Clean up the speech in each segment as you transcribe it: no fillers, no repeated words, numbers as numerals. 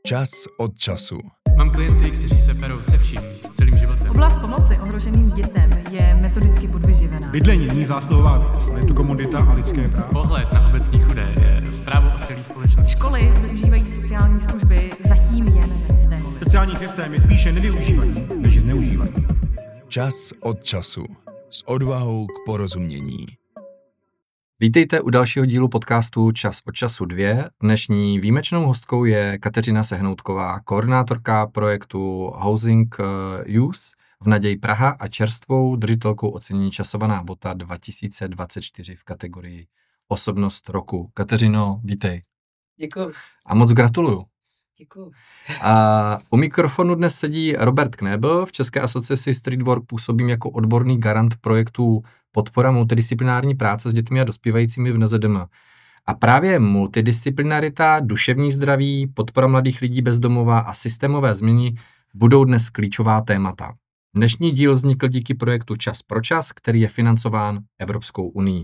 Čas od času. Mám klienty, kteří se perou se vším, s celým životem. Oblast pomoci ohroženým dětem je metodicky podvyživená. Bydlení není zásluhová věc, je to komodita a lidské právo. Pohled na obecní chudé je zprávou o celé společnosti. Školy využívají sociální služby zatím jen nesystémově. Sociální systém je spíše nevyužívají, než zneužívají. Čas od času. S odvahou k porozumění. Vítejte u dalšího dílu podcastu Čas od času 2. Dnešní výjimečnou hostkou je Kateřina Sehnoutková, koordinátorka projektu Housing Youth v Naději Praha a čerstvou držitelkou ocenění Časovaná bota 2024 v kategorii Osobnost roku. Kateřino, vítej. Děkuju. A moc gratuluju. Děkuju. A u mikrofonu dnes sedí Robert Knébl. V České asociaci Streetwork působím jako odborný garant projektu Podpora multidisciplinární práce s dětmi a dospívajícími v NZDM. A právě multidisciplinarita, duševní zdraví, podpora mladých lidí bez domova a systémové změny budou dnes klíčová témata. Dnešní díl vznikl díky projektu Čas pro čas, který je financován Evropskou unií.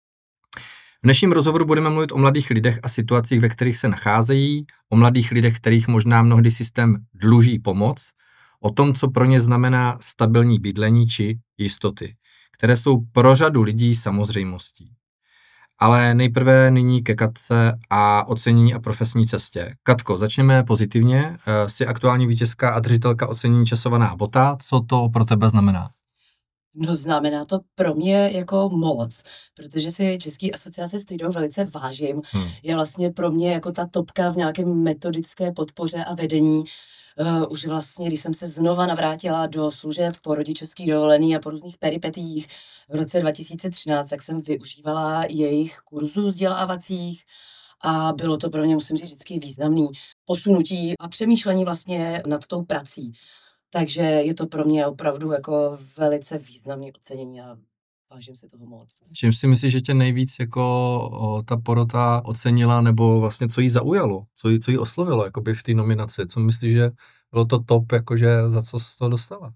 V dnešním rozhovoru budeme mluvit o mladých lidech a situacích, ve kterých se nacházejí, o mladých lidech, kterých možná mnohdy systém dluží pomoc, o tom, co pro ně znamená stabilní bydlení či jistoty, které jsou pro řadu lidí samozřejmostí. Ale nejprve nyní ke Katce a ocenění a profesní cestě. Katko, začněme pozitivně. Jsi aktuální vítězka a držitelka ocenění Časovaná bota. Co to pro tebe znamená? No, znamená to pro mě jako moc, protože si České asociace Streetwork velice vážím. Je vlastně pro mě jako ta topka v nějaké metodické podpoře a vedení. Už vlastně, když jsem se znova navrátila do služeb po rodičovský dovolený a po různých peripetiích v roce 2013, tak jsem využívala jejich kurzů vzdělávacích a bylo to pro mě, musím říct, vždycky významný posunutí a přemýšlení vlastně nad tou prací. Takže je to pro mě opravdu jako velice významné ocenění a vážím si toho moc. Čím si myslíš, že tě nejvíc jako ta porota ocenila, nebo vlastně co jí zaujalo, co jí oslovilo jakoby v té nominaci? Co myslíš, že bylo to top, jakože za co jsi to dostala?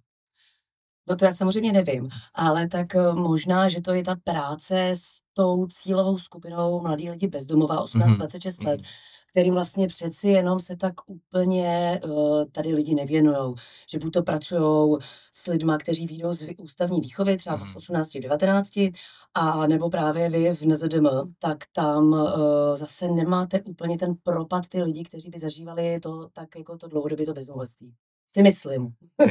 No to já samozřejmě nevím, ale tak možná, že to je ta práce s tou cílovou skupinou mladí lidi bez domova 18-26 let, kterým vlastně přeci jenom se tak úplně tady lidi nevěnujou. Že buď to pracujou s lidma, kteří vyjdou z ústavní výchovy, třeba v 18-19, a nebo právě vy v NZDM, tak tam zase nemáte úplně ten propad ty lidi, kteří by zažívali to tak jako to dlouhodobě to bezdomovectví. Si myslím.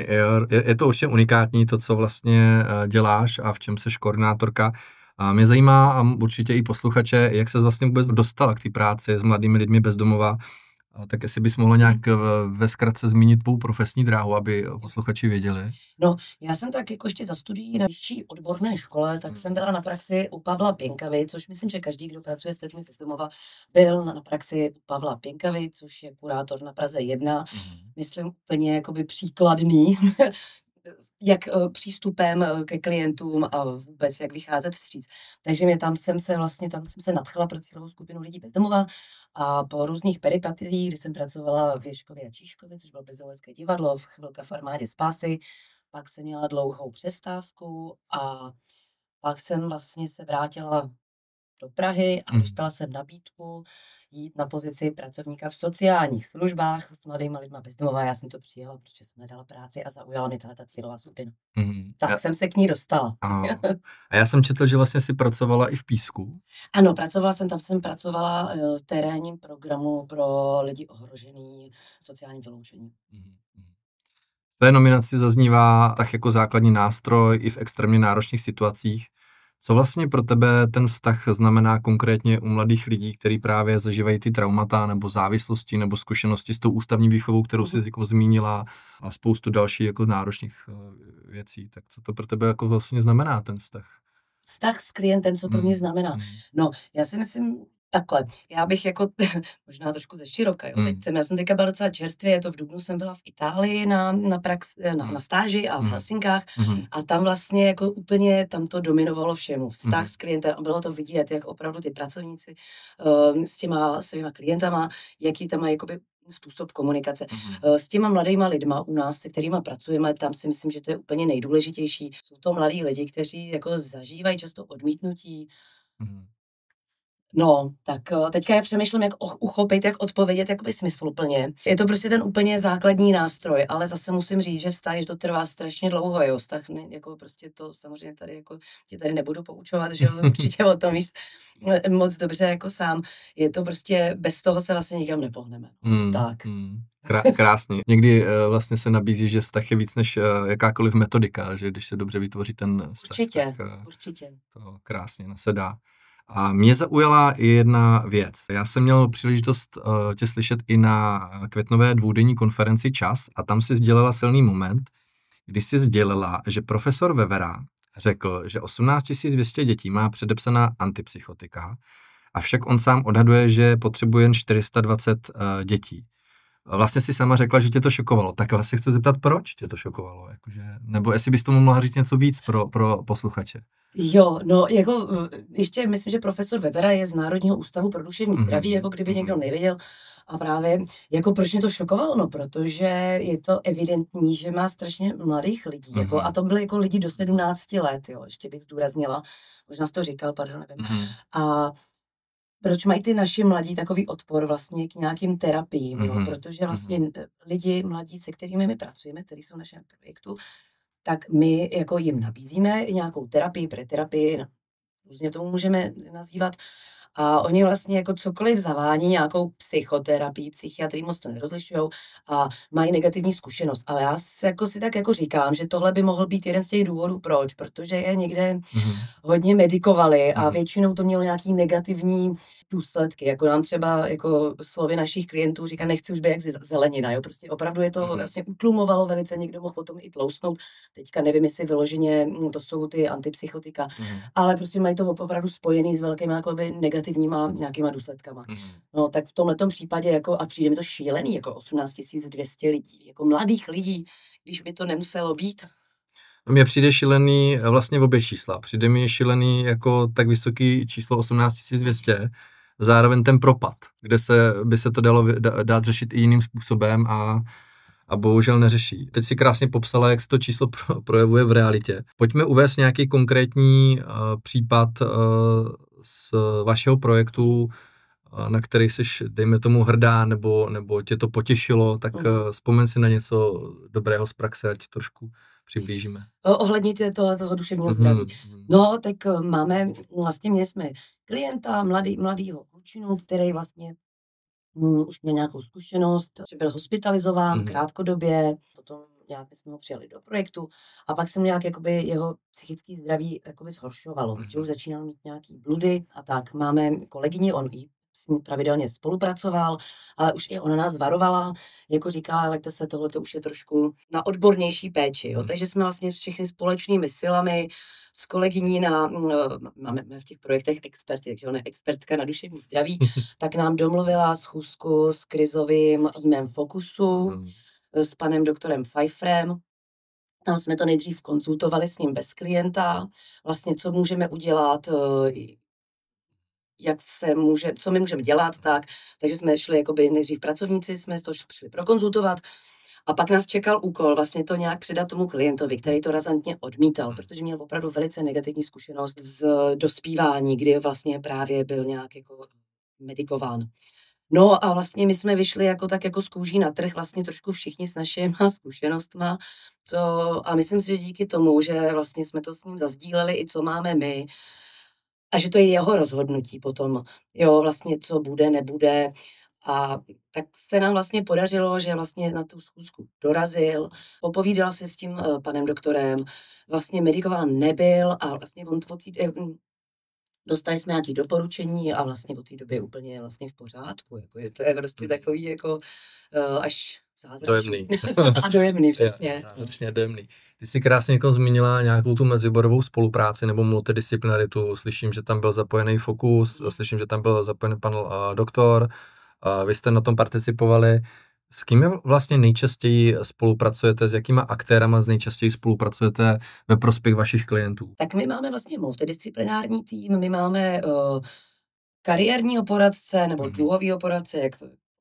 Je to určitě unikátní to, co vlastně děláš a v čem seš koordinátorka. A mě zajímá, a určitě i posluchače, jak se vlastně vůbec dostala k té práci s mladými lidmi bez domova. Tak jestli bys mohla nějak ve zkratce zmínit tvou profesní dráhu, aby posluchači věděli. No, já jsem tak jako ještě za studií na vyšší odborné škole, tak jsem byla na praxi u Pavla Pěnkavy, což myslím, že každý, kdo pracuje s dětmi bez domova, byl na praxi u Pavla Pěnkavy, což je kurátor na Praze 1. Myslím úplně jakoby příkladný, jak přístupem ke klientům a vůbec jak vycházet vstříc. Takže tam jsem se nadchla pro cílovou skupinu lidí bez domova a po různých peripetiích, kdy jsem pracovala v Ježkově a Číškově, což bylo bezdomovské divadlo, chvilka v armádě Spásy, pak jsem měla dlouhou přestávku a pak jsem vlastně se vrátila do Prahy a dostala jsem nabídku jít na pozici pracovníka v sociálních službách s mladými lidma bez domova. Já jsem to přijela, protože jsem nedala práci a zaujala mě ta cílová skupina. Tak jsem se k ní dostala. A já jsem četl, že vlastně si pracovala i v Písku. Ano, tam jsem pracovala v terénním programu pro lidi ohrožený sociálním vyloučením. V té nominaci zaznívá tak jako základní nástroj i v extrémně náročných situacích. Co vlastně pro tebe ten vztah znamená konkrétně u mladých lidí, kteří právě zažívají ty traumata nebo závislosti nebo zkušenosti s tou ústavní výchovou, kterou jsi jako zmínila, a spoustu dalších jako náročných věcí? Tak co to pro tebe jako vlastně znamená ten vztah? Vztah s klientem, co pro mě znamená? No, já si myslím takhle. Já bych jako možná trošku ze široka, jo. Já jsem teďka byla docela čerstvě, v dubnu jsem byla v Itálii na stáži a v Helsinkách a tam vlastně jako úplně tam to dominovalo všemu. Vztah s klientem a bylo to vidět, jak opravdu ty pracovníci s těma svýma klientama, jaký tam mají jakoby způsob komunikace. S těma mladýma lidma u nás, se kterýma pracujeme, tam si myslím, že to je úplně nejdůležitější. Jsou to mladí lidi, kteří jako zažívají často odmítnutí, No, tak teďka já přemýšlím, jak uchopit, jak odpovědět jakoby smysluplně. Je to prostě ten úplně základní nástroj, ale zase musím říct, že vztah, že to trvá strašně dlouho, jo, vztah, jako prostě to samozřejmě tady jako tě tady nebudu poučovat, že jo, určitě o tom víš moc dobře jako sám. Je to prostě, bez toho se vlastně nikam nepohneme. Tak. Krásně. Někdy vlastně se nabízí, že vztah je víc než jakákoliv metodika, že když se dobře vytvoří ten vztah. Určitě. To krásně nasedá. A mě zaujala i jedna věc. Já jsem měl příležitost tě slyšet i na květnové dvoudenní konferenci Čas a tam si sdělila silný moment, kdy si sdělila, že profesor Vevera řekl, že 18 200 dětí má předepsaná antipsychotika, avšak on sám odhaduje, že potřebuje jen 420 dětí. Vlastně si sama řekla, že tě to šokovalo. Tak vás se chci zeptat, proč tě to šokovalo? Jakože, nebo jestli bys tomu mohla říct něco víc pro posluchače. Jo, no jako ještě myslím, že profesor Vevera je z Národního ústavu pro duševní zdraví, jako kdyby někdo nevěděl. A právě, jako proč mě to šokovalo? No, protože je to evidentní, že má strašně mladých lidí, jako, a to byly jako lidi do 17 let, jo, ještě bych zdůraznila, možná jsi to říkal, pardon, nevím. A proč mají ty naši mladí takový odpor vlastně k nějakým terapiím, jo? Protože vlastně lidi mladí, se kterými my pracujeme, kteří jsou v našem projektu, tak my jako jim nabízíme nějakou terapii, preterapii, různě tomu můžeme nazývat, a oni vlastně jako cokoliv zavání nějakou psychoterapii, psychiatrii moc to nerozlišujou a mají negativní zkušenost. Ale já si tak jako říkám, že tohle by mohl být jeden z těch důvodů, proč, protože je někde hodně medikovali a většinou to mělo nějaký negativní důsledky, jako nám třeba jako slovy našich klientů říká, nechci už být jak zelenina, jo, prostě opravdu je to vlastně utlumovalo velice, někdo mohl potom i tloustnout, teďka nevím, jestli vyloženě to jsou ty antipsychotika, ale prostě mají to opravdu spojený s velkými jakoby negativníma nějakýma důsledkama. No tak v tomhletom případě jako, a přijde mi to šílený, jako 18 200 lidí, jako mladých lidí, když by to nemuselo být. Mně přijde šílený vlastně v obě čísla. Přijde mi šílený jako tak vysoký číslo 18 200, zároveň ten propad, kde by se to dalo dát řešit i jiným způsobem a bohužel neřeší. Teď si krásně popsala, jak se to číslo projevuje v realitě. Pojďme uvést nějaký konkrétní případ z vašeho projektu, na který jsi, dejme tomu, hrdá, nebo tě to potěšilo, tak vzpomeň si na něco dobrého z praxe, ať trošku přiblížíme. Ohledně toho duševního zdraví. No, tak měli jsme klienta, mladýho klučinu, který vlastně už měl nějakou zkušenost, že byl hospitalizován krátkodobě, potom nějak jsme ho přijali do projektu a pak se mu nějak jakoby jeho psychické zdraví jakoby zhoršovalo, že už začínal mít nějaký bludy a tak. Máme kolegyni, on jí s ní pravidelně spolupracoval, ale už i ona nás varovala, jako říkala, lejte se, tohle to už je trošku na odbornější péči, jo? Takže jsme vlastně všechny společnými silami s kolegyní máme v těch projektech experty, takže ona je expertka na duševní zdraví, tak nám domluvila schůzku s krizovým týmem Fokusu, s panem doktorem Pfeifferem. Tam jsme to nejdřív konzultovali s ním bez klienta, vlastně co můžeme udělat, co my můžeme dělat, takže jsme šli jakoby nejdřív pracovníci, jsme to šli prokonzultovat a pak nás čekal úkol vlastně to nějak předat tomu klientovi, který to razantně odmítal, protože měl opravdu velice negativní zkušenost z dospívání, kdy vlastně právě byl nějak jako medikován. No a vlastně my jsme vyšli jako z kůží na trh, vlastně trošku všichni s našima zkušenostma, a myslím si, že díky tomu, že vlastně jsme to s ním zazdíleli i co máme my, a že to je jeho rozhodnutí potom, jo, vlastně co bude, nebude. A tak se nám vlastně podařilo, že vlastně na tu schůzku dorazil, popovídal se s tím panem doktorem, vlastně medikován nebyl a vlastně dostali jsme nějaké doporučení a vlastně od té doby je úplně vlastně v pořádku. Jako, že to je prostě takový jako až zázračný. A dojemný, přesně. Zázračně dojemný. Ty jsi krásně jako zmínila nějakou tu meziborovou spolupráci nebo multidisciplinaritu. Slyším, že tam byl zapojený Fokus, slyším, že tam byl zapojený pan doktor. Vy jste na tom participovali. S kým vlastně nejčastěji spolupracujete, s jakýma aktérama nejčastěji spolupracujete ve prospěch vašich klientů? Tak my máme vlastně multidisciplinární tým, my máme kariérního poradce nebo dluhovýho poradce, jak to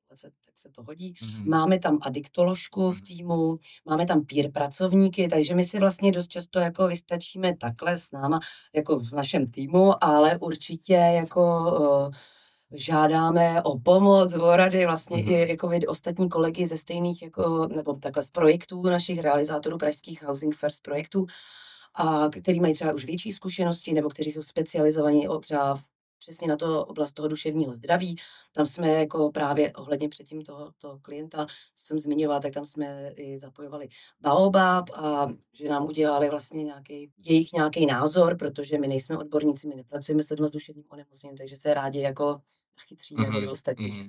tak se to hodí. Máme tam adiktoložku v týmu, máme tam peer pracovníky, takže my si vlastně dost často jako vystačíme takhle s náma, jako v našem týmu, ale určitě jako žádáme o pomoc, o rady, vlastně i jako ostatní kolegy ze stejných, jako, nebo takhle z projektů našich realizátorů pražských Housing First projektů, a který mají třeba už větší zkušenosti, nebo kteří jsou specializovaní třeba přesně na to oblast toho duševního zdraví. Tam jsme jako právě ohledně předtím toho klienta, co jsem zmiňovala, tak tam jsme i zapojovali Baobab a že nám udělali vlastně jejich nějaký názor, protože my nejsme odborníci, my nepracujeme s lidmi s duševním onemocněním, takže se rádi jako chytříme od ostatních.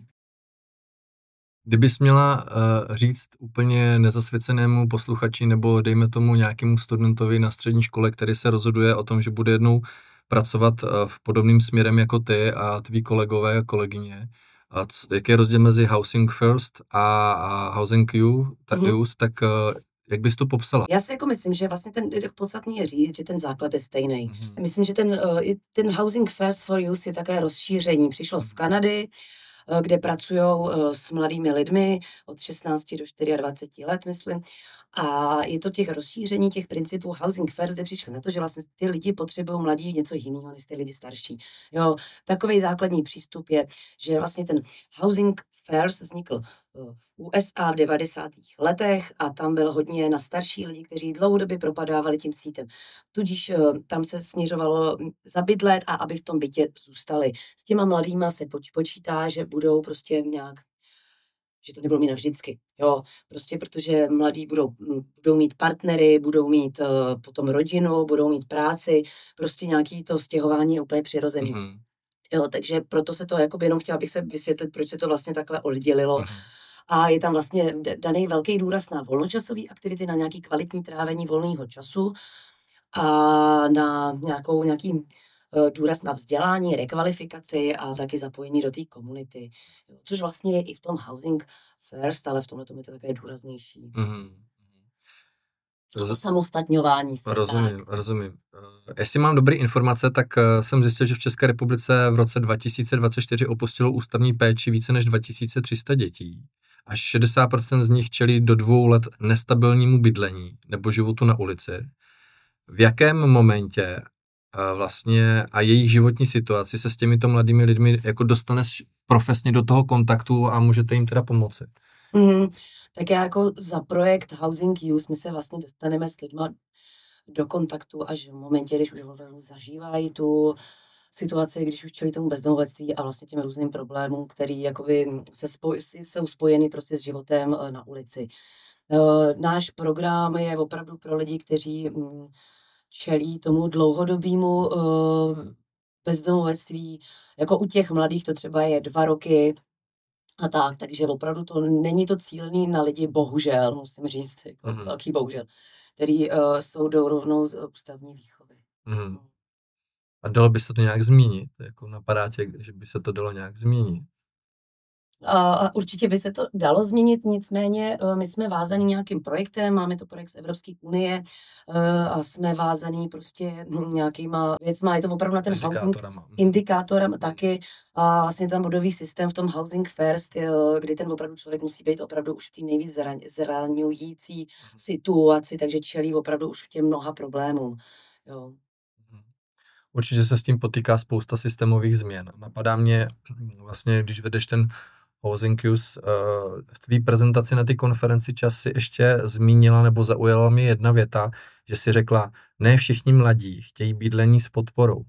Kdybys měla říct úplně nezasvěcenému posluchači nebo dejme tomu nějakému studentovi na střední škole, který se rozhoduje o tom, že bude jednou pracovat v podobným směrem jako ty a tví kolegové a kolegyně, a jaký je rozdíl mezi Housing First a Housing Use, tak jak bys to popsala? Já si jako myslím, že vlastně ten podstatný je říct, že ten základ je stejný. Myslím, že ten Housing First for Use je také rozšíření. Přišlo z Kanady, kde pracují s mladými lidmi od 16 do 24 let, myslím. A je to těch rozšíření těch principů Housing First, kde přišli na to, že vlastně ty lidi potřebují mladí něco jiného než ty lidi starší. Jo, takový základní přístup je, že vlastně ten Housing First vznikl v USA v 90. letech a tam byl hodně na starší lidi, kteří dlouhodobě propadávali tím sítem. Tudíž tam se směřovalo zabydlet a aby v tom bytě zůstali. S těma mladýma se počítá, že budou prostě nějak, že to nebudou mít navždycky, jo, prostě protože mladí budou mít partnery, budou mít potom rodinu, budou mít práci, prostě nějaký to stěhování je úplně přirozený. Jo, takže proto se to, jakoby jenom chtěla bych se vysvětlit, proč se to vlastně takhle oddělilo. A je tam vlastně daný velký důraz na volnočasové aktivity, na nějaký kvalitní trávení volného času a na nějaký důraz na vzdělání, rekvalifikaci a taky zapojení do té komunity. Což vlastně je i v tom Housing First, ale v tomhle je to také důraznější. Samostatňování se. Rozumím. Jestli mám dobré informace, tak jsem zjistil, že v České republice v roce 2024 opustilo ústavní péči více než 2300 dětí. Až 60% z nich čelí do 2 let nestabilnímu bydlení nebo životu na ulici. V jakém momentě vlastně a jejich životní situaci se s těmito mladými lidmi jako dostaneš profesně do toho kontaktu a můžete jim teda pomoci? Tak já jako za projekt Housing Use my se vlastně dostaneme s lidma do kontaktu až v momentě, když už opravdu zažívají tu situaci, když už čelí tomu bezdomovectví a vlastně těm různým problémům, který jakoby jsou spojeny prostě s životem na ulici. Náš program je opravdu pro lidi, kteří čelí tomu dlouhodobému bezdomovectví. Jako u těch mladých to třeba je 2 roky a tak, takže opravdu to není to cílený na lidi, bohužel, musím říct, jako velký bohužel, který jsou rovnou z ústavní výchovy. A dalo by se to nějak zmínit? Jako napadá tě, že by se to dalo nějak zmínit? A určitě by se to dalo změnit, nicméně my jsme vázaní nějakým projektem, máme to projekt z Evropské unie a jsme vázaní prostě nějakýma věcma, je to opravdu na ten indikátorem taky a vlastně ten bodový systém v tom Housing First, kdy ten opravdu člověk musí být opravdu už v té nejvíc zraňující situaci, takže čelí opravdu už těm mnoha problémům. Jo. Určitě se s tím potýká spousta systémových změn. Napadá mě vlastně, když vedeš ten Housing Use, v tvý prezentaci na té konferenci čas si ještě zmínila nebo zaujala mi jedna věta, že si řekla, ne všichni mladí chtějí bydlení s podporou.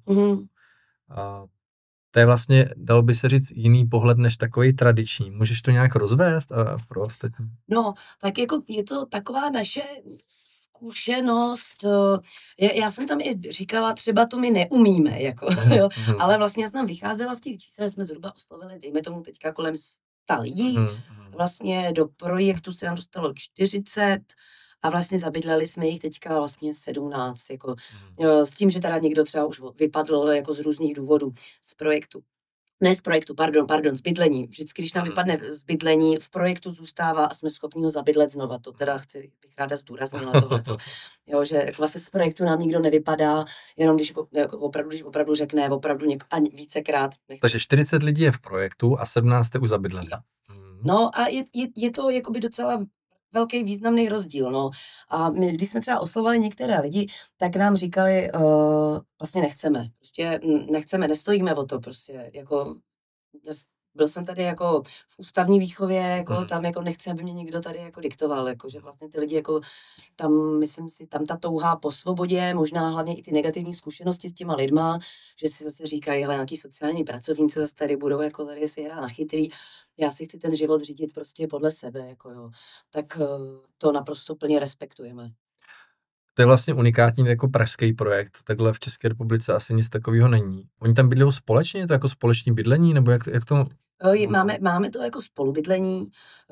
To je vlastně, dalo by se říct, jiný pohled než takový tradiční. Můžeš to nějak rozvést pro ostatní? No, tak jako je to taková naše zkušenost, já jsem tam i říkala, třeba to my neumíme, jako, jo, ale vlastně jsem tam vycházela z těch čísel, jsme zhruba oslovili, dejme tomu teďka kolem 100 lidí, vlastně do projektu se nám dostalo 40 a vlastně zabydleli jsme jich teďka vlastně 17, jako, s tím, že teda někdo třeba už vypadl jako z různých důvodů z projektu. Ne z projektu, pardon, z bydlení. Vždycky, když nám vypadne z bydlení, v projektu zůstává a jsme schopni ho zabydlet znova. To teda bych ráda zdůraznila tohleto. Jo, že vlastně z projektu nám nikdo nevypadá, jenom když opravdu řekne, opravdu vícekrát. Takže 40 lidí je v projektu a 17 je už zabydlený. No a je to jakoby docela velký významný rozdíl, no. A my, když jsme třeba oslovovali některé lidi, tak nám říkali, vlastně nechceme, prostě nechceme, nestojíme o to, prostě, jako, byl jsem tady jako v ústavní výchově, jako tam jako nechci, aby mě někdo tady jako diktoval, jako, že vlastně ty lidi jako tam, myslím si, tam ta touha po svobodě, možná hlavně i ty negativní zkušenosti s těma lidma, že si zase říkají, ale nějaký sociální pracovníci zase tady budou jako tady si hrát na chytrý, já si chci ten život řídit prostě podle sebe, jako jo. Tak to naprosto plně respektujeme. To je vlastně unikátní jako pražský projekt, takhle v České republice asi nic takového není. Oni tam bydlí společně, je to jako společné bydlení, nebo jak to... Máme to jako spolubydlení.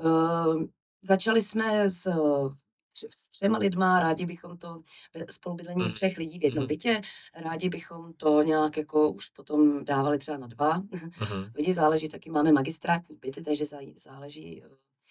Začali jsme s 3 lidma, rádi bychom to spolubydlení 3 lidí v jednom bytě, rádi bychom to nějak jako už potom dávali třeba na 2 lidi, záleží, taky máme magistrátní byty, takže záleží,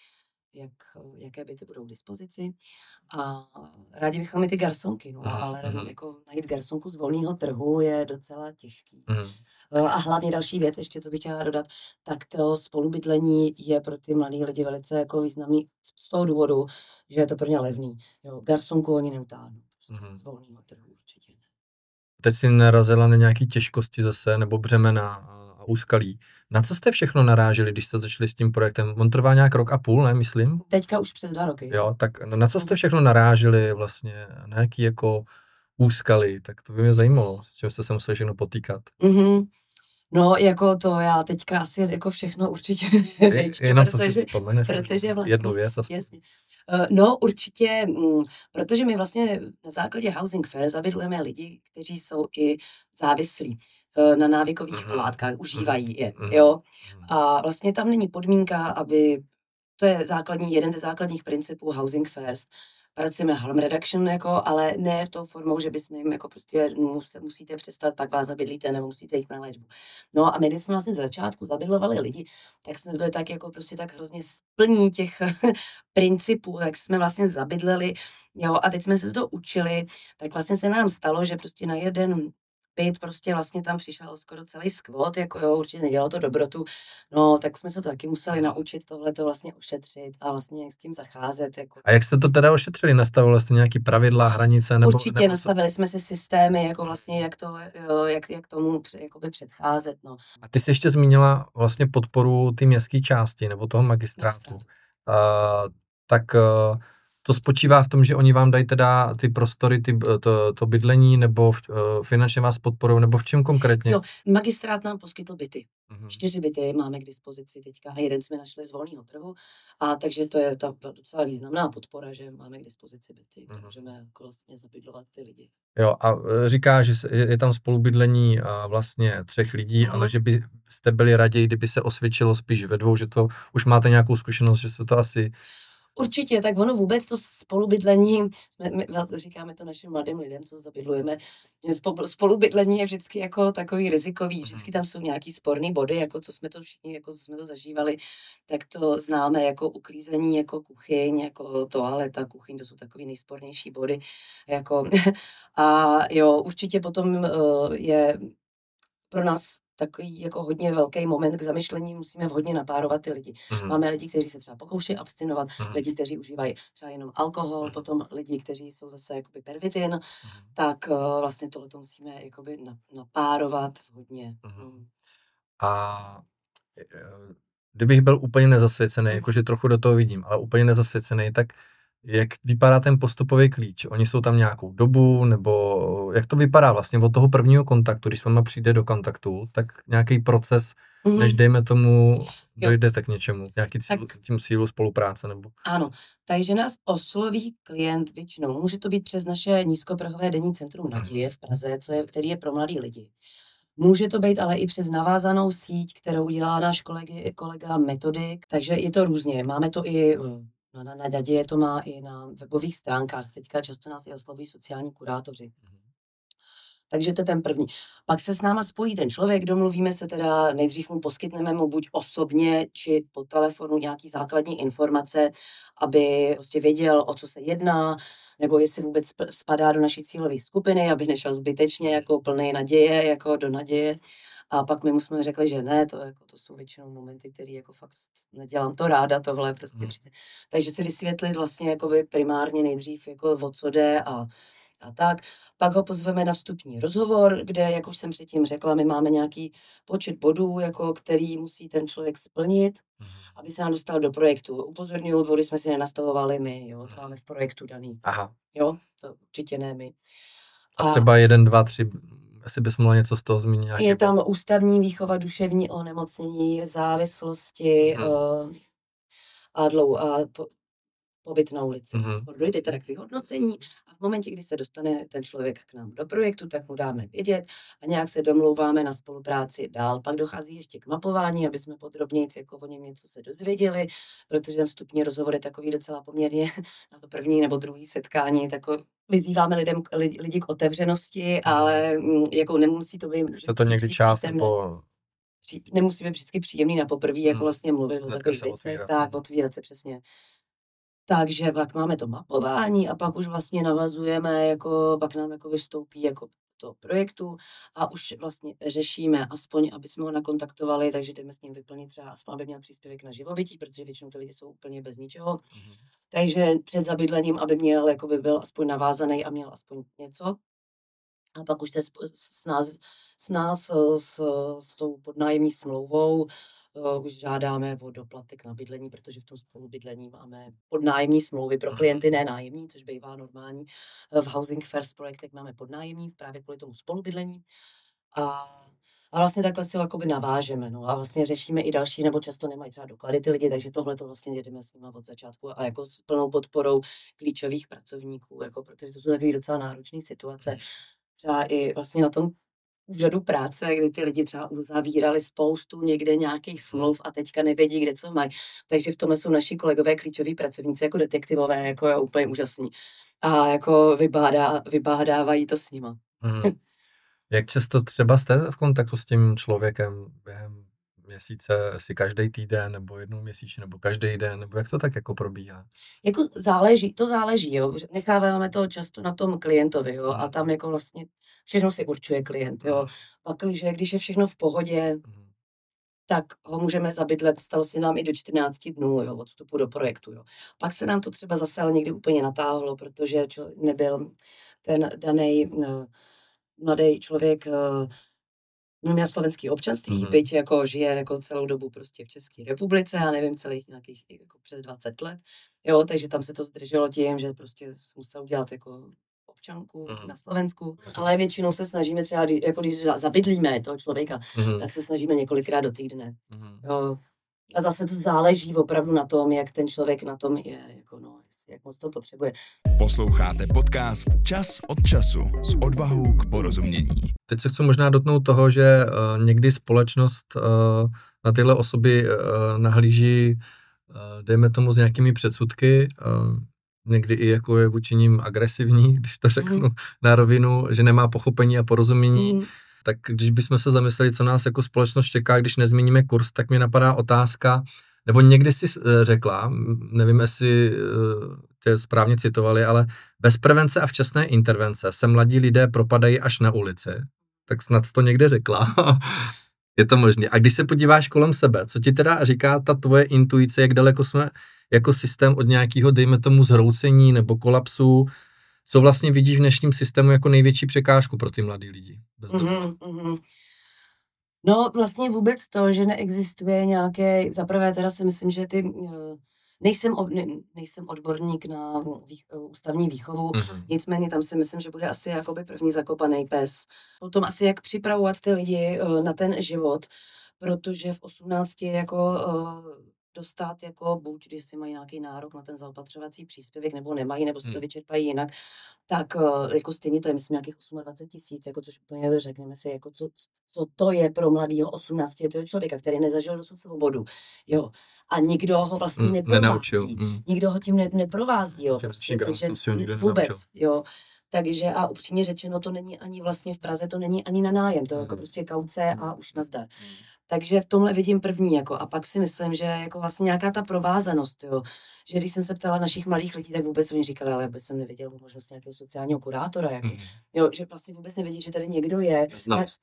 jaké byty budou k dispozici. A rádi bychom i ty garsonky, no, ale jako najít garsonku z volného trhu je docela těžký. A hlavně další věc, ještě co bych chtěla dodat, tak to spolubydlení je pro ty mladý lidi velice jako významný z toho důvodu, že je to pro ně levný. Jo, garsonku oni neutáhnou, prostě z volného trhu určitě. Teď si narazila na nějaké těžkosti zase, nebo břemena a úskalí. Na co jste všechno naráželi, když jste začali s tím projektem? On trvá nějak 1,5 roku, ne, myslím? Teďka už přes 2 roky. Jo, tak na co jste všechno naráželi vlastně, na jaký jako úskalí, tak to by mě zajímalo, s čím jste se museli všechno potýkat. No, jako to já teďka asi jako všechno určitě nečtu, jenom co si vzpomeneš, protože vlastně, jednu věc. Jasně. No, určitě, protože my vlastně na základě Housing Fair zabydlujeme lidi, kteří jsou i závislí na návykových látkách, užívají je, jo. A vlastně tam není podmínka, aby, to je jeden ze základních principů Housing First. Pracujeme harm reduction, jako, ale ne v tou formou, že bychom jim jako prostě musíte přestat, pak vás zabydlíte, nebo musíte jít na léčbu. No a my, když jsme vlastně z začátku zabydlovali lidi, tak jsme byli tak jako prostě tak hrozně splní těch principů, tak jsme vlastně zabydleli, jo, a teď jsme se to učili, tak vlastně se nám stalo, že prostě na jeden byt prostě vlastně tam přišel skoro celý skvot, jako jo, určitě nedělalo to dobrotu, no, tak jsme se to taky museli naučit tohleto vlastně ošetřit a vlastně jak s tím zacházet, jako. A jak jste to teda ošetřili? Nastavili jste nějaký pravidla, hranice? Nebo, určitě nastavili jsme si systémy, jako vlastně jak tomu jakoby předcházet, no. A ty jsi ještě zmínila vlastně podporu té městské části, nebo toho magistrátu. To spočívá v tom, že oni vám dají teda ty prostory, to bydlení, nebo finančně vás podporují, nebo v čem konkrétně? Jo, magistrát nám poskytl byty. 4 byty máme k dispozici teďka a jeden jsme našli z volného trhu, a takže to je ta docela významná podpora, že máme k dispozici byty, kde můžeme jako vlastně zabydlovat ty lidi. Jo, a říká, že je tam spolubydlení vlastně 3 lidí, ale že byste byli raději, kdyby se osvědčilo spíš ve 2, že to už máte nějakou zkušenost, že se to asi... Určitě, tak ono vůbec to spolubydlení, my říkáme to našim mladým lidem, co zabydlujeme, že spolubydlení je vždycky jako takový rizikový, vždycky tam jsou nějaký sporný body, jako co jsme to všichni, jako co jsme to zažívali, tak to známe jako uklízení, jako kuchyň, jako toaleta, kuchyň, to jsou takový nejspornější body, jako a jo, určitě potom je pro nás takový jako hodně velký moment k zamyšlení, musíme vhodně napárovat ty lidi. Máme lidi, kteří se třeba pokouší abstinovat, lidi, kteří užívají třeba jenom alkohol, potom lidi, kteří jsou zase jakoby pervitin, tak vlastně tohleto musíme jakoby napárovat vhodně. A kdybych byl úplně nezasvěcený, jakože trochu do toho vidím, ale úplně nezasvěcený, tak jak vypadá ten postupový klíč? Oni jsou tam nějakou dobu, nebo jak to vypadá vlastně od toho prvního kontaktu, když s váma přijde do kontaktu, tak nějaký proces, než dejme tomu, dojdete k něčemu, nějaký cílu spolupráce, nebo? Ano, takže nás osloví klient většinou. Může to být přes naše nízkoprahové denní centrum Naděje v Praze, který je pro mladý lidi. Může to být ale i přes navázanou síť, kterou dělá náš kolega Metodik, takže je to různě. Máme to i na Naděje, to má i na webových stránkách. Teďka často nás i oslovují sociální kurátoři. Takže to je ten první. Pak se s náma spojí ten člověk, domluvíme se teda, nejdřív mu poskytneme mu buď osobně, či po telefonu nějaký základní informace, aby prostě věděl, o co se jedná, nebo jestli vůbec spadá do naší cílové skupiny, aby nešel zbytečně jako plnej naděje, jako do naděje. A pak my mu jsme řekli, že ne, to jsou většinou momenty, které jako fakt nedělám to ráda, tohle prostě přijde. Takže si vysvětlit vlastně jakoby primárně nejdřív jako o co jde a tak. Pak ho pozveme na vstupní rozhovor, kde, jak už jsem předtím řekla, my máme nějaký počet bodů, jako který musí ten člověk splnit, aby se nám dostal do projektu. Upozorňuji, body jsme si nenastavovali my, jo, to máme v projektu daný. Aha. Jo, to určitě ne my. A třeba 1, 2, 3, jestli bys mohla něco z toho zmínit. Je tam ústavní výchova, duševní onemocnění, závislosti a pobyt na ulici. Dojde teda k vyhodnocení a v momentě, kdy se dostane ten člověk k nám do projektu, tak mu dáme vědět a nějak se domlouváme na spolupráci dál. Pak dochází ještě k mapování, aby jsme podrobněji jako o něm něco se dozvěděli, protože ten vstupní rozhovor je takový docela poměrně na to první nebo druhý setkání, vyzýváme lidi k otevřenosti, ale jako nemusí to být... Se to někdy část nebo... Nemusí být vždycky příjemný na poprvé, jako vlastně mluvit o takových věcech, tak otvírat se přesně. Takže pak máme to mapování a pak už vlastně navazujeme, jako pak nám jako vystoupí jako to projektu a už vlastně řešíme aspoň, aby jsme ho nakontaktovali, takže jdeme s ním vyplnit třeba aspoň, aby měl příspěvek na živobytí, protože většinou ty lidi jsou úplně bez ničeho. Takže před zabydlením, aby měl, jako by byl aspoň navázaný a měl aspoň něco. A pak už se s tou podnájemní smlouvou už žádáme o doplatek na bydlení, protože v tom spolubydlení máme podnájemní smlouvy pro klienty, ne nájemní, což bývá normální. V Housing First projektech máme podnájemní právě kvůli tomu spolubydlení. A vlastně takhle si ho jakoby navážeme, no a vlastně řešíme i další, nebo často nemají třeba doklady ty lidi, takže tohle to vlastně jdeme s nimi od začátku a jako s plnou podporou klíčových pracovníků, jako protože to jsou takové docela náročné situace. Třeba i vlastně na tom úřadu práce, kdy ty lidi třeba uzavírali spoustu někde nějakých smluv a teďka nevědí, kde co mají. Takže v tomhle jsou naši kolegové klíčoví pracovníci jako detektivové, jako je úplně úžasní. A jako vybádávají to s nima. Jak často třeba jste v kontaktu s tím člověkem během měsíce, asi každý týden, nebo jednou měsíčně, nebo každý den, nebo jak to tak jako probíhá? Jako to záleží, jo. Necháváme to často na tom klientovi, jo, a tam jako vlastně všechno si určuje klient, jo. Pak, když je všechno v pohodě, tak ho můžeme zabydlet, stalo se nám i do 14 dnů, jo, od vstupu do projektu, jo. Pak se nám to třeba zase ale někdy úplně natáhlo, protože nebyl ten daný mladý člověk měl slovenský občanství, byť jako žije jako celou dobu prostě v České republice, já nevím, celých nějakých jako přes 20 let, jo, takže tam se to zdrželo tím, že prostě musel udělat jako občanku na Slovensku, ale většinou se snažíme třeba, jako když zabydlíme toho člověka, tak se snažíme několikrát do týdne, jo. A zase to záleží opravdu na tom, jak ten člověk na tom je, jako no, jak moc to potřebuje. Posloucháte podcast Čas od času s odvahou k porozumění. Teď se chci možná dotknout toho, že někdy společnost na tyhle osoby nahlíží, dejme tomu, s nějakými předsudky, někdy i jako je vůči nim agresivní, když to řeknu na rovinu, že nemá pochopení a porozumění. Tak když bychom se zamysleli, co nás jako společnost čeká, když nezmíníme kurz, tak mi napadá otázka, nebo někdy si řekla, nevím, jestli tě správně citovali, ale bez prevence a včasné intervence se mladí lidé propadají až na ulici. Tak snad to někde řekla. Je to možné. A když se podíváš kolem sebe, co ti teda říká ta tvoje intuice, jak daleko jsme jako systém od nějakého, dejme tomu, zhroucení nebo kolapsu, co vlastně vidíš v dnešním systému jako největší překážku pro ty mladý lidi? No vlastně vůbec to, že neexistuje nějaké, zaprvé teda si myslím, že nejsem odborník na ústavní výchovu, nicméně tam si myslím, že bude asi jakoby první zakopaný pes. Potom asi jak připravovat ty lidi na ten život, protože v 18 jako dostat jako buď, když si mají nějaký nárok na ten zaopatřovací příspěvek, nebo nemají, nebo si to vyčerpají jinak, tak jako stejně to je, myslím, nějakých 28 000, jako což úplně řekněme si, jako co to je pro mladýho 18letého člověka, který nezažil dosud svobodu, jo. A nikdo ho vlastně neprovází. Nikdo ho tím neprovází, jo. Prostě, takže vůbec, jo. Takže a upřímně řečeno, to není ani vlastně v Praze, to není ani na nájem, to je jako prostě kauce a už nazdar. Takže v tomhle vidím první, jako, a pak si myslím, že jako vlastně nějaká ta provázanost, jo, že když jsem se ptala našich malých lidí, tak vůbec oni říkali, ale vůbec jsem nevěděl o možnosti nějakého sociálního kurátora, jako, jo, že vlastně vůbec nevědí, že tady někdo je.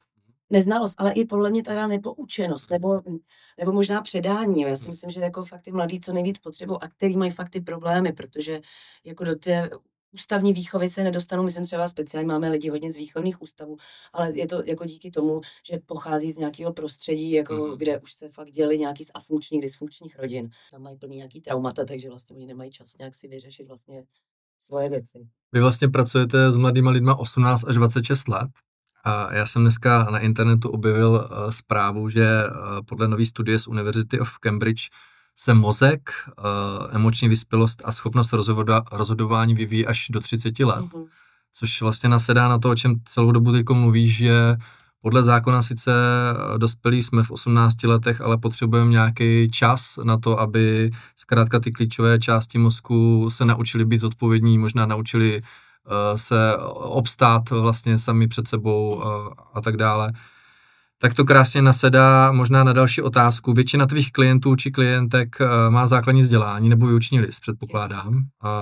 neznalost, ale i podle mě teda nepoučenost, nebo možná předání. Jo. Já si myslím, že jako fakt ty mladí co nejvíc potřebují a který mají fakt ty problémy, protože jako do té ústavní výchovy se nedostanou, myslím třeba speciálně máme lidi hodně z výchovných ústavů, ale je to jako díky tomu, že pochází z nějakého prostředí, jako kde už se fakt děli nějaký z afunkčních, dysfunkčních rodin. Tam mají plný nějaký traumata, takže vlastně oni nemají čas nějak si vyřešit vlastně svoje věci. Vy vlastně pracujete s mladýma lidma 18 až 26 let. A já jsem dneska na internetu objevil zprávu, že podle nové studie z University of Cambridge se mozek, emoční vyspělost a schopnost rozhodování vyvíjí až do 30 let. Což vlastně nasedá na to, o čem celou dobu teďko mluvíš, že podle zákona sice dospělí jsme v 18 letech, ale potřebujeme nějaký čas na to, aby zkrátka ty klíčové části mozku se naučili být zodpovědní, možná naučili se obstát vlastně sami před sebou a tak dále. Tak to krásně nasedá možná na další otázku. Většina tvých klientů či klientek má základní vzdělání nebo výuční list, předpokládám.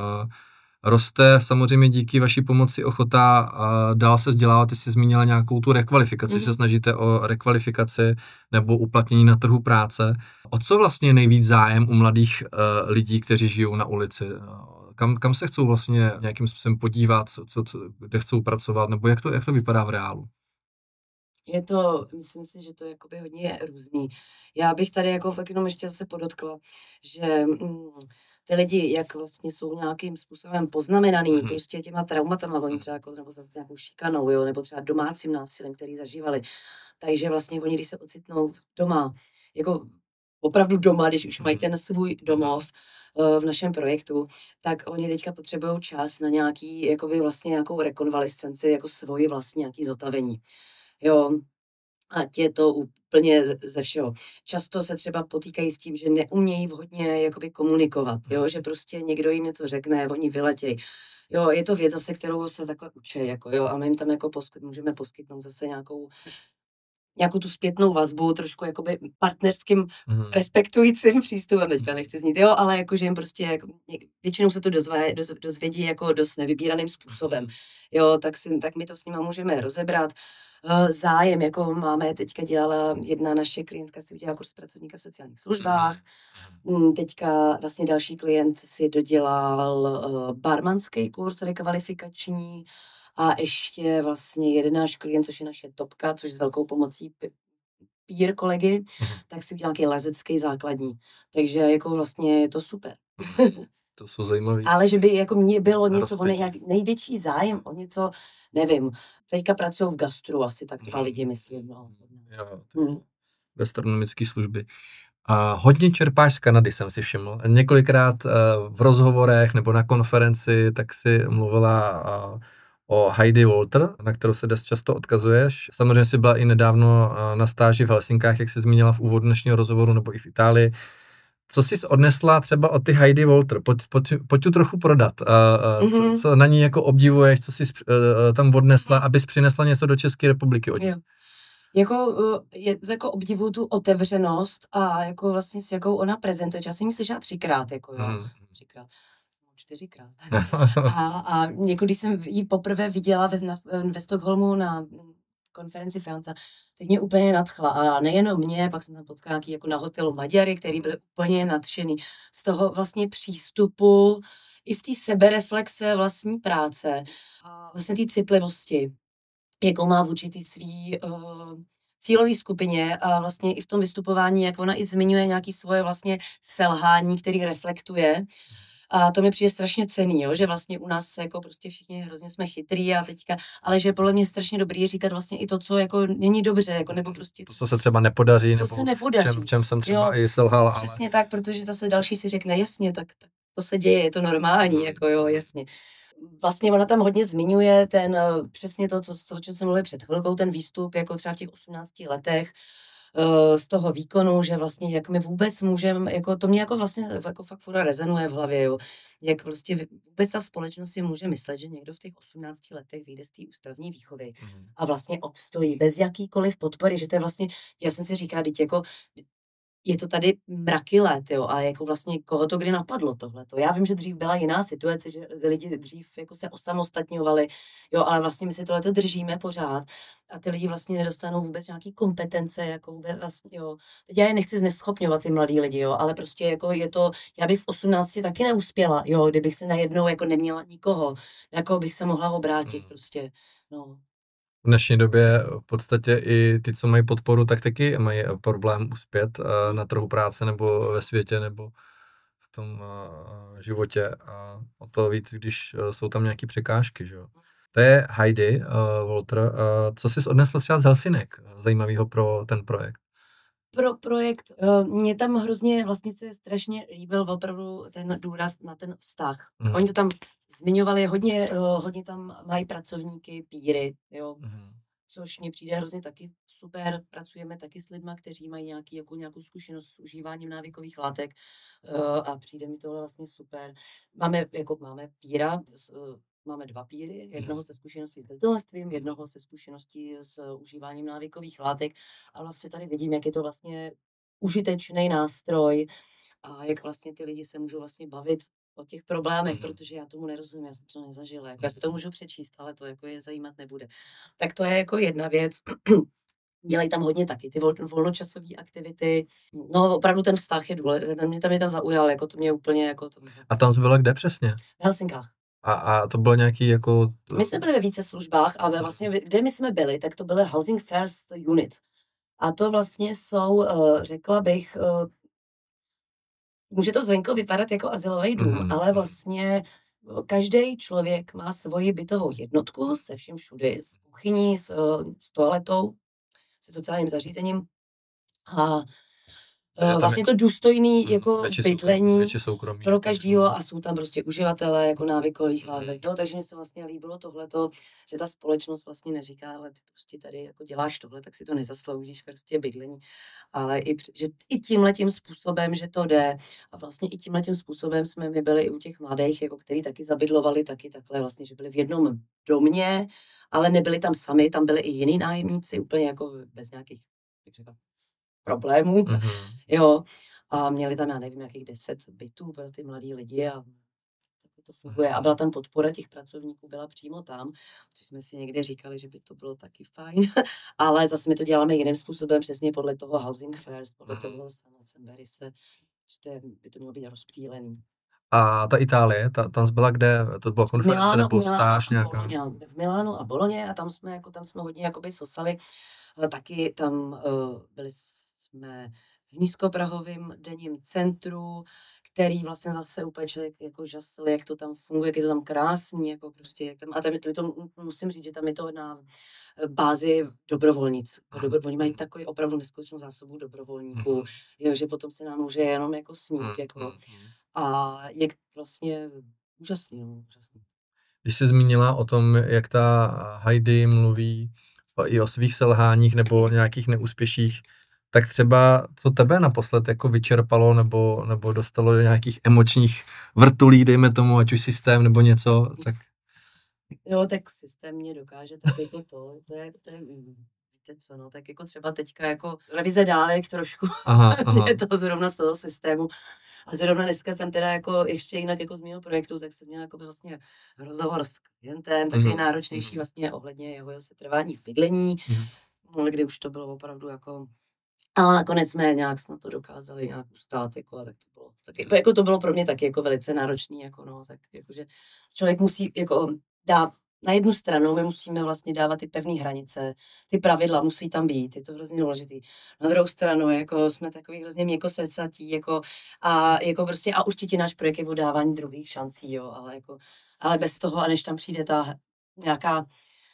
Roste samozřejmě díky vaší pomoci ochota dál se vzdělávat. Ty jsi zmínila nějakou tu rekvalifikaci, že se snažíte o rekvalifikaci nebo uplatnění na trhu práce. O co vlastně je nejvíc zájem u mladých lidí, kteří žijou na ulici? Kam se chcou vlastně nějakým způsobem podívat, kde chcou pracovat, nebo jak to vypadá v reálu? Je to, myslím si, že to je jakoby hodně různý. Já bych tady jako fakt jenom ještě zase podotkla, že ty lidi, jak vlastně jsou nějakým způsobem poznamenaný prostě těma traumatama, oni třeba jako, nebo zase nějakou šikanou, jo, nebo třeba domácím násilím, který zažívali. Takže vlastně oni, když se ocitnou doma, jako opravdu doma, když už mají ten svůj domov v našem projektu, tak oni teďka potřebují čas na nějaký, jakoby vlastně nějakou rekonvalescenci, jako svoji vlastně nějaký zotavení. Jo, ať je to úplně ze všeho. Často se třeba potýkají s tím, že neumějí vhodně jakoby komunikovat, jo, že prostě někdo jim něco řekne, oni vyletějí. Jo, je to věc zase, kterou se takhle učí, jako jo, a my jim tam jako můžeme poskytnout zase nějakou tu zpětnou vazbu, trošku jakoby partnerským respektujícím přístupem, teďka nechci znít, jo, ale jakože jim prostě, jako, většinou se to dozvědí jako dost nevybíraným způsobem, jo, tak my to s nima můžeme rozebrat. Zájem, jako máme, teďka dělala jedna naše klientka, si udělala kurz pracovníka v sociálních službách, teďka vlastně další klient si dodělal barmanský kurz rekvalifikační, a ještě vlastně jeden náš klient, což je naše topka, což s velkou pomocí peer kolegy, tak si udělal nějaký lezecký základní. Takže jako vlastně je to super. To jsou zajímavé. Ale že by jako mě bylo něco, největší zájem o něco, nevím. Teďka pracují v gastru asi tak 2 lidi, myslím. No. Gastronomické služby. Hodně čerpáš z Kanady, jsem si všiml. Několikrát v rozhovorech nebo na konferenci tak si mluvila o Heidi Walter, na kterou se dost často odkazuješ. Samozřejmě jsi byla i nedávno na stáži v Helsinkách, jak jsi zmínila v úvodu dnešního rozhovoru, nebo i v Itálii. Co jsi odnesla třeba od ty Heidi Walter? Pojď tu trochu prodat. Co na ní jako obdivuješ, co jsi tam odnesla, abys přinesla něco do České republiky od ní? Jako obdivuju tu otevřenost a jako vlastně s jakou ona prezentuje. Já jsem ji slyšela 3krát, jako jo. 3krát. 4krát. A jako když jsem ji poprvé viděla ve Stockholmu na konferenci Franca, teď mě úplně nadchla. A nejenom mě, pak jsem tam potkala nějaký jako na hotelu Maďary, který byl úplně nadšený z toho vlastně přístupu, i z té sebereflexe vlastní práce a vlastně té citlivosti, jakou má vůči té svý cílové skupině a vlastně i v tom vystupování, jak ona i zmiňuje nějaké svoje vlastně selhání, který reflektuje. A to mi přijde strašně cenný, jo? Že vlastně u nás se jako prostě všichni hrozně jsme chytrý a teďka, ale že je podle mě strašně dobrý říkat vlastně i to, co jako není dobře, jako nebo prostě... To, co se třeba nepodaří, co se nepodaří. V čem jsem třeba i selhal. Přesně tak, protože zase další si řekne, jasně, tak to se děje, je to normální, jako jo, jasně. Vlastně ona tam hodně zmiňuje přesně to, o čem jsem mluvil před chvilkou, ten výstup, jako třeba v těch 18 letech, z toho výkonu, že vlastně jak my vůbec můžeme, jako to mě jako vlastně jako fakt furt rezonuje v hlavě, jo, jak prostě vůbec ta společnost si může myslet, že někdo v těch 18 letech vyjde z té ústavní výchovy a vlastně obstojí bez jakýkoliv podpory, že to je vlastně, já jsem si říkala, teď jako je to tady mraky let, jo, a jako vlastně koho to kdy napadlo tohleto. Já vím, že dřív byla jiná situace, že lidi dřív jako se osamostatňovali, jo, ale vlastně my si tohleto držíme pořád a ty lidi vlastně nedostanou vůbec nějaký kompetence, jako vůbec vlastně, jo. Teď já je nechci zneschopňovat ty mladý lidi, jo, ale prostě jako je to, já bych v 18 taky neuspěla, jo, kdybych se najednou jako neměla nikoho, na koho bych se mohla obrátit prostě, no. V dnešní době v podstatě i ty, co mají podporu, tak taky mají problém uspět na trhu práce nebo ve světě nebo v tom životě. A o to víc, když jsou tam nějaké překážky. Že jo? To je Heidi Wolter. Co jsi odnesl třeba z Helsinek zajímavého pro ten projekt? Pro projekt, mě tam hrozně vlastně se strašně líbil opravdu ten důraz na ten vztah. Oni to tam zmiňovali, hodně tam mají pracovníky, píry, jo, což mně přijde hrozně taky super. Pracujeme taky s lidma, kteří mají nějakou zkušenost s užíváním návykových látek a přijde mi tohle vlastně super. Máme píra, máme 2 píry, jednoho se zkušeností s bezdomenstvím, jednoho se zkušeností s užíváním návykových látek a vlastně tady vidím, jak je to vlastně užitečný nástroj a jak vlastně ty lidi se můžou vlastně bavit o těch problémech, protože já tomu nerozumím, já jsem to nezažila. Jako já si to můžu přečíst, ale to jako je zajímat nebude. Tak to je jako jedna věc. Dělají tam hodně taky ty volnočasové aktivity. No opravdu ten vztah je důležitý, mě tam zaujal, jako to mě úplně jako to. A tam jsi byla kde přesně? V Helsinkách. A to bylo nějaký jako... My jsme byli ve více službách a vlastně, kde my jsme byli, tak to byly Housing First Unit. A to vlastně jsou, řekla bych, může to zvenku vypadat jako azylový dům, ale vlastně každý člověk má svoji bytovou jednotku se vším všudy, s kuchyní, s toaletou, se sociálním zařízením a vlastně to důstojný jako bydlení pro každýho a jsou tam prostě uživatelé jako návykových látek. No, takže mi se vlastně líbilo tohleto, že ta společnost vlastně neříká, ale ty prostě tady jako děláš tohle, tak si to nezasloužíš prostě bydlení. Ale že i tímhletím způsobem, že to jde a vlastně i tímhletím způsobem jsme my byli i u těch mladých, jako který taky zabydlovali taky takhle vlastně, že byli v jednom domě, ale nebyli tam sami, tam byli i jiní nájemníci, úplně jako bez nějakých, jak řekla, problémů, jo, a měli tam, já nevím, jakých 10 bytů pro ty mladý lidi a to funguje. A byla tam podpora těch pracovníků, byla přímo tam, což jsme si někde říkali, že by to bylo taky fajn, ale zase my to děláme jiným způsobem, přesně podle toho Housing First, podle toho Berise, že by to mělo být rozptýlený. A ta Itálie, tam byla kde? To byla konference nebo stáž nějaká? V Milánu a Boloně a tam jsme hodně jakoby sosali, taky tam byli jsme v nízkoprahovém denním centru, který vlastně zase úplně člověk jako žasl, jak to tam funguje, jak je to tam krásný, jako prostě, jak tam, a tam to musím říct, že tam je to na bázi dobrovolnic. Oni mají takový opravdu neskutečnou zásobu dobrovolníků, jo, že potom se nám může jenom jako snít, jako, a je vlastně úžasný. Když jsi zmínila o tom, jak ta Heidi mluví i o svých selháních nebo nějakých neúspěších, tak třeba co tebe naposled jako vyčerpalo nebo dostalo do nějakých emočních vrtulí, dejme tomu, ať už systém nebo něco, tak... Jo, tak systém mě dokáže, tak jako to je víte co, no, tak jako třeba teďka jako revize dávek trošku, aha. Je to zrovna z toho systému. A zrovna dneska jsem teda jako ještě jinak jako z mého projektu, tak jsem měla jako vlastně rozhovor s klientem, takový náročnější vlastně ohledně jeho setrvání v bydlení, kdy už to bylo opravdu jako... Ale nakonec jsme nějak snad to dokázali nějak ustát, jako, a tak to bylo taky, jako to bylo pro mě taky jako velice náročný, jako no, tak jakože člověk musí jako dát na jednu stranu, my musíme vlastně dávat ty pevné hranice, ty pravidla musí tam být, je to hrozně důležitý. Na druhou stranu, jako jsme takový hrozně měkkosrdcatí, jako a jako prostě a určitě náš projekt je o dávání druhých šancí, jo, ale bez toho, a než tam přijde ta nějaká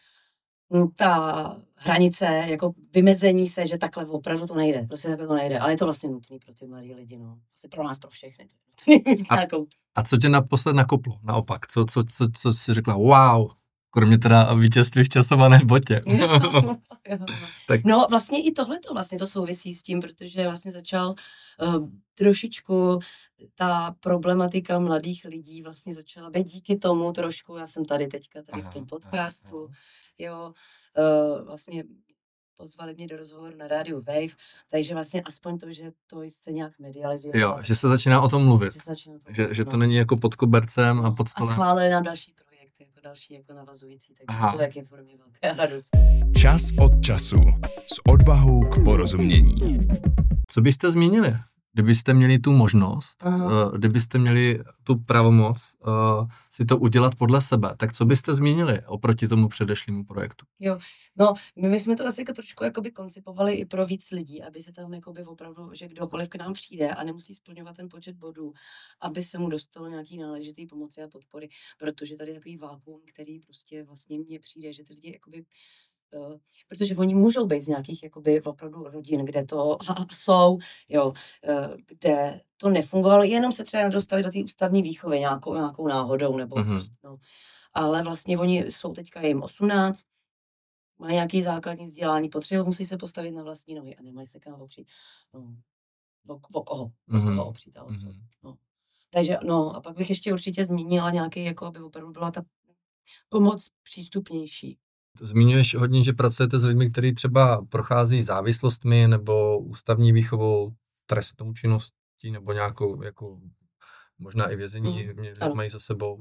ta hranice, jako vymezení se, že takhle opravdu to nejde, prostě takhle to nejde, ale je to vlastně nutný pro ty mladý lidi, no, vlastně pro nás, pro všechny. A co tě naposled nakoplo, naopak, co jsi řekla, wow, kromě teda vítězství v časované botě. Tak. No vlastně i tohleto vlastně to souvisí s tím, protože vlastně začal trošičku ta problematika mladých lidí vlastně začala být díky tomu trošku, já jsem tady teďka v tom podcastu, jo, vlastně pozvali mě do rozhovoru na rádiu Wave, takže vlastně aspoň to, že to se nějak medializuje. Jo, že se začíná o tom mluvit. Že to no. není jako pod kobercem a pod A stolem. schválili nám další projekty, jako další jako navazující, takže Aha. to je pro mě velká radost. Čas od času. S odvahou k porozumění. Co byste změnili, kdybyste měli tu možnost, kdybyste měli tu pravomoc si to udělat podle sebe, tak co byste změnili oproti tomu předešlému projektu? Jo, no, my jsme to asi jako trošku jakoby koncipovali i pro víc lidí, aby se tam jakoby opravdu, že kdokoliv k nám přijde a nemusí splňovat ten počet bodů, aby se mu dostalo nějaký náležitý pomoci a podpory, protože tady je takový vákuum, který prostě vlastně mně přijde, že ty lidi jakoby protože oni můžou být z nějakých jakoby opravdu rodin, kde to jsou, jo, kde to nefungovalo, jenom se třeba dostali do té ústavní výchovy nějakou náhodou, nebo prostě, no. Ale vlastně oni jsou teďka jim 18, mají nějaký základní vzdělání, musí se postavit na vlastní nohy a nemají se kam opřít. No, o koho? O koho opřít a o co? No. Takže, no, a pak bych ještě určitě zmínila nějaký, jako aby opravdu byla ta pomoc přístupnější. Zmiňuješ hodně, že pracujete s lidmi, kteří třeba prochází závislostmi nebo ústavní výchovou, trestnou činností nebo nějakou, jako možná i vězení mají za sebou.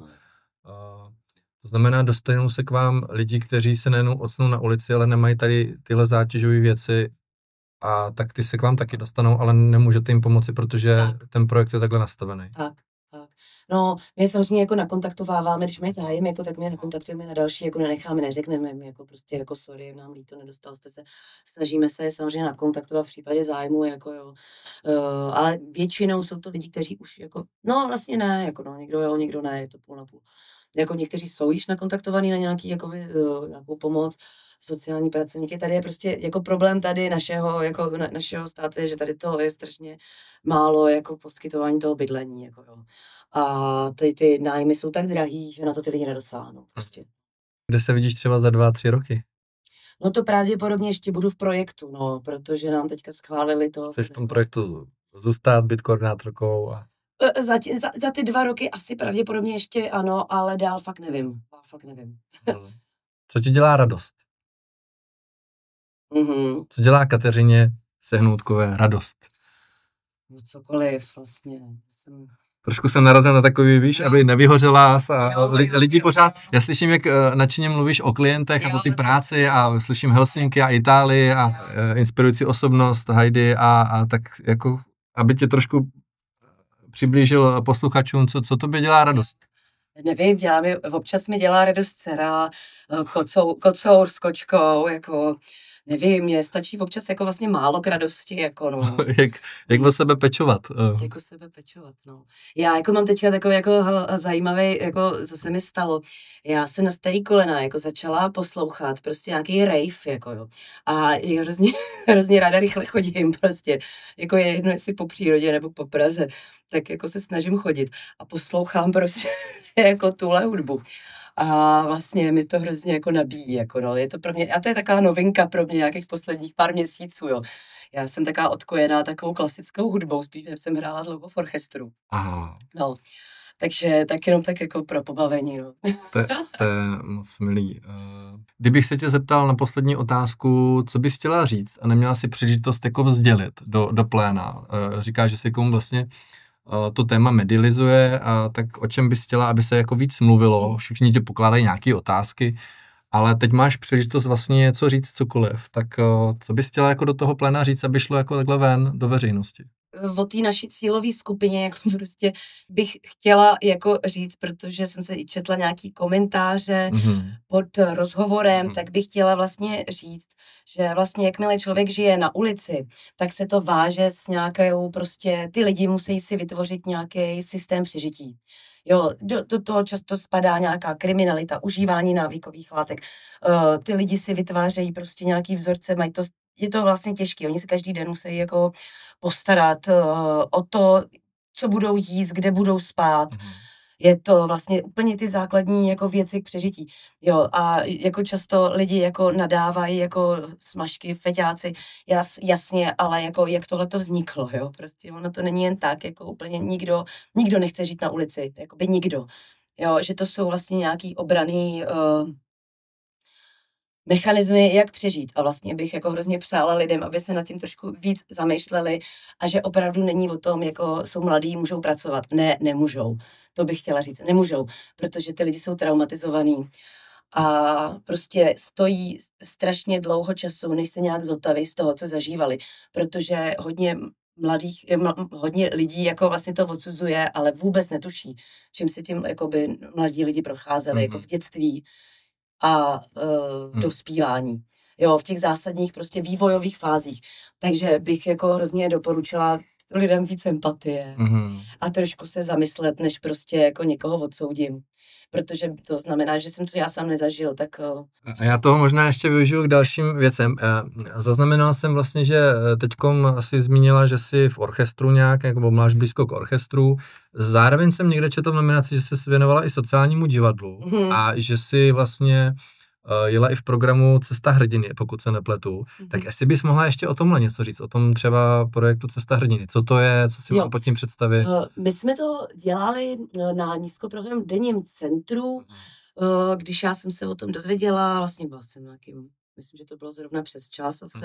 To znamená, dostanou se k vám lidi, kteří se nejenom ocnou na ulici, ale nemají tady tyhle zátěžové věci a tak ty se k vám taky dostanou, ale nemůžete jim pomoci, protože ten projekt je takhle nastavený. Tak. No, my samozřejmě jako nakontaktováváme, když mají zájem, jako, tak my je nakontaktujeme na další, jako nenecháme, neřekneme jim, jako prostě jako sorry, nám líto, nedostal jste se, snažíme se je samozřejmě nakontaktovat v případě zájmu, jako jo, ale většinou jsou to lidi, kteří už jako, no vlastně ne, jako no, někdo jo, někdo ne, je to půl na půl. Jako někteří jsou již nakontaktovaní na nějaký, jakoby, nějakou pomoc, sociální pracovníky, tady je prostě jako problém tady našeho státu je, že tady toho je strašně málo jako poskytování toho bydlení, jako jo. A ty nájmy jsou tak drahý, že na to ty lidi nedosáhnou prostě. Kde se vidíš třeba za 2-3 roky? No to pravděpodobně ještě budu v projektu, no, protože nám teďka schválili to. Chceš v tom projektu zůstat, být koordinátorkou a... Za ty 2 roky asi pravděpodobně ještě ano, ale dál fakt nevím. Co ti dělá radost? Co dělá Kateřině Sehnoutkové radost? No cokoliv vlastně. Trošku jsem narazil na takový, víš, aby nevyhořela a lidi pořád, já slyším, jak nadšeně mluvíš o klientech a o ty práci a slyším Helsinky a Itálii a inspirující osobnost Heidi a tak jako, aby tě trošku přiblížil posluchačům, co tobě dělá radost? Nevím, občas mi dělá radost dcera, kocour s kočkou, jako nevím, mě stačí občas jako vlastně málo k radosti, jako no. jak o sebe pečovat? Jak o sebe pečovat, no. Já jako mám teďka takový jako zajímavý, jako co se mi stalo. Já jsem na starý kolena jako začala poslouchat prostě nějaký rave, jako jo. A hrozně ráda rychle chodím prostě. Jako je jedno, jestli po přírodě nebo po Praze, tak jako se snažím chodit a poslouchám prostě jako tuhle hudbu. A vlastně mi to hrozně jako nabíjí, jako no, je to pro mě, a to je taková novinka pro mě nějakých posledních pár měsíců, jo. Já jsem taková odkojená takovou klasickou hudbou, spíš jsem hrála dlouho v orchestru. Aha. No, takže tak jenom tak jako pro pobavení, no. To je moc milý. Kdybych se tě zeptal na poslední otázku, co bys chtěla říct a neměla si příležitost jako sdělit do pléna. Říkáš, že se komu vlastně to téma medializuje, a tak o čem bys chtěla, aby se jako víc mluvilo, všichni ti pokládají nějaké otázky, ale teď máš příležitost vlastně něco říct cokoliv, tak co bys chtěla jako do toho pléna říct, aby šlo jako takhle ven do veřejnosti? O té naší cílové skupině jako prostě bych chtěla jako říct, protože jsem se i četla nějaký komentáře pod rozhovorem, tak bych chtěla vlastně říct, že vlastně jakmile člověk žije na ulici, tak se to váže s nějakou prostě, ty lidi musí si vytvořit nějaký systém přežití. Jo, do toho často spadá nějaká kriminalita, užívání návykových látek. Ty lidi si vytvářejí prostě nějaký vzorce, je to vlastně těžké. Oni se každý den musí jako postarat o to, co budou jíst, kde budou spát. Je to vlastně úplně ty základní jako věci k přežití. Jo, a jako často lidi jako nadávají jako smažky, feťáci, jasně, ale jako jak tohle to vzniklo, jo, prostě ono to není jen tak, jako úplně nikdo nechce žít na ulici, jakoby nikdo. Jo, že to jsou vlastně nějaký obraný mechanismy, jak přežít. A vlastně bych jako hrozně přála lidem, aby se nad tím trošku víc zamýšleli a že opravdu není o tom, jako jsou mladí, můžou pracovat. Ne, nemůžou. To bych chtěla říct. Nemůžou, protože ty lidi jsou traumatizovaní a prostě stojí strašně dlouho času, než se nějak zotaví z toho, co zažívali, protože hodně lidí jako vlastně to odsuzuje, ale vůbec netuší, čím si tím jakoby mladí lidi procházeli, jako v dětství a v dospívání. Jo, v těch zásadních prostě vývojových fázích. Takže bych jako hrozně doporučila lidem víc empatie a trošku se zamyslet, než prostě jako někoho odsoudím. Protože to znamená, že jsem to já sám nezažil, tak... A já toho možná ještě využiju k dalším věcem. Zaznamenal jsem vlastně, že teďkom asi zmínila, že jsi v orchestru nějak, nebo máš blízko k orchestru. Zároveň jsem někde četl v nominaci, že jsi věnovala i sociálnímu divadlu a že jsi vlastně jela i v programu Cesta hrdiny, pokud se nepletu. Tak jestli bys mohla ještě o tomhle něco říct, o tom třeba projektu Cesta hrdiny. Co to je, co si mám pod tím představit? My jsme to dělali na nízkoprohovém denním centru, když já jsem se o tom dozvěděla, vlastně byla jsem nějakým, myslím, že to bylo zrovna přes čas asi.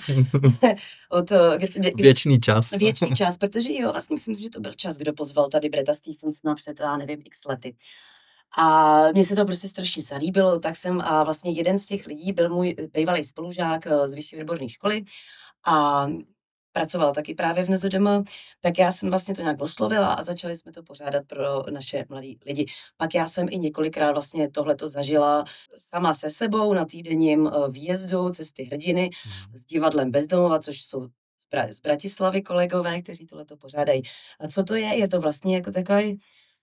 Věčný čas. Věčný čas, protože jo, vlastně myslím, že to byl čas, kdo pozval tady Bretta Stephensona před, já nevím, x lety. A mně se to prostě strašně zalíbilo, tak jsem a vlastně jeden z těch lidí byl můj bývalý spolužák z vyšší odborné školy a pracoval taky právě v NZDM, tak já jsem vlastně to nějak oslovila a začali jsme to pořádat pro naše mladí lidi. Pak já jsem i několikrát vlastně tohleto zažila sama se sebou na týdenním výjezdu Cesty hrdiny s divadlem Bezdomova, což jsou z Bratislavy kolegové, kteří tohleto pořádají. A co to je? Je to vlastně jako takový,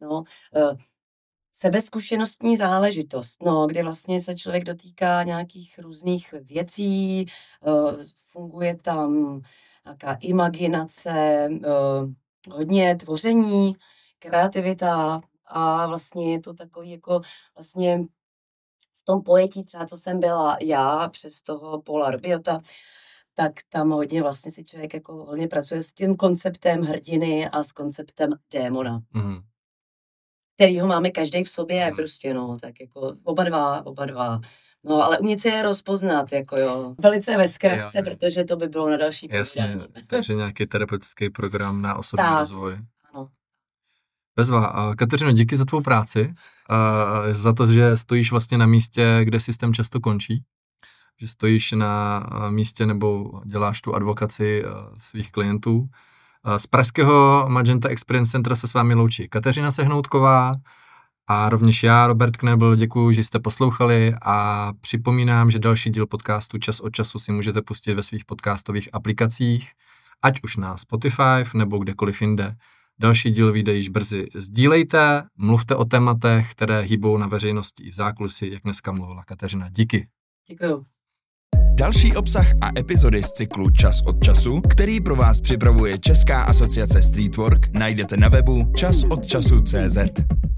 sebezkušenostní záležitost, kde vlastně se člověk dotýká nějakých různých věcí, funguje tam nějaká imaginace, hodně tvoření, kreativita a vlastně je to takový jako vlastně v tom pojetí třeba, co jsem byla já přes toho Paula Robiota, tak tam hodně vlastně si člověk jako hodně pracuje s tím konceptem hrdiny a s konceptem démona. Kterýho máme každý v sobě, prostě tak jako oba dva. No, ale umět se je rozpoznat, jako jo. Velice ve zkratce, protože to by bylo na další povídání. Jasně, takže nějaký terapeutický program na osobní rozvoj. Ano. Bezva. Kateřino, díky za tvou práci, za to, že stojíš vlastně na místě, kde systém často končí, že stojíš na místě nebo děláš tu advokaci svých klientů. Z pražského Magenta Experience Centra se s vámi loučí Kateřina Sehnoutková a rovněž já, Robert Knebel, děkuji, že jste poslouchali a připomínám, že další díl podcastu Čas od času si můžete pustit ve svých podcastových aplikacích, ať už na Spotify nebo kdekoliv jinde. Další díl vyjde již brzy. Sdílejte, mluvte o tématech, které hýbou na veřejnosti i v zákulisí, jak dneska mluvila Kateřina. Díky. Děkuju. Další obsah a epizody z cyklu Čas od času, který pro vás připravuje Česká asociace Streetwork, najdete na webu časodčasu.cz.